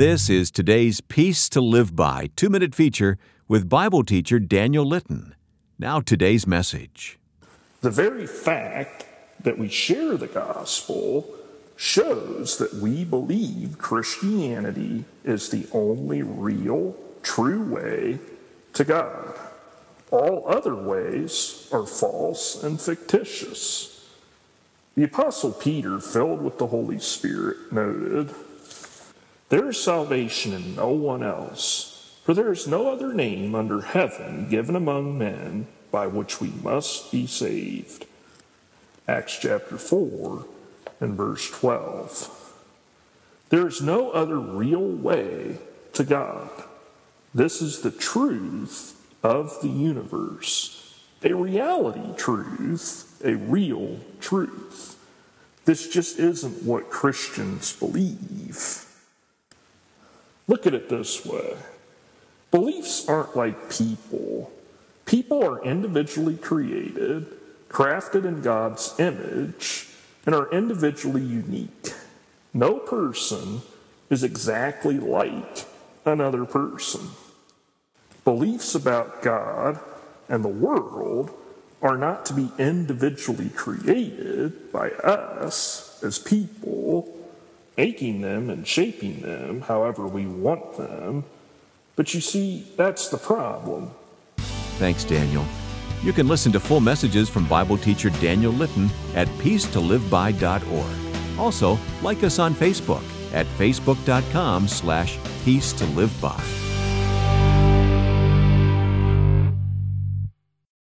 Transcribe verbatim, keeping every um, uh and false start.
This is today's Peace to Live By two-minute feature with Bible teacher Daniel Litton. Now today's message. The very fact that we share the gospel shows that we believe Christianity is the only real, true way to God. All other ways are false and fictitious. The Apostle Peter, filled with the Holy Spirit, noted, "There is salvation in no one else, for there is no other name under heaven given among men by which we must be saved." Acts chapter four and verse twelve. There is no other real way to God. This is the truth of the universe, a reality truth, a real truth. This just isn't what Christians believe. Look at it this way. Beliefs aren't like people. People are individually created, crafted in God's image, and are individually unique. No person is exactly like another person. Beliefs about God and the world are not to be individually created by us as people, making them and shaping them however we want them. But you see, that's the problem. Thanks, Daniel. You can listen to full messages from Bible teacher Daniel Litton at peace to live by dot org. Also, like us on Facebook at facebook dot com slash peace to live by.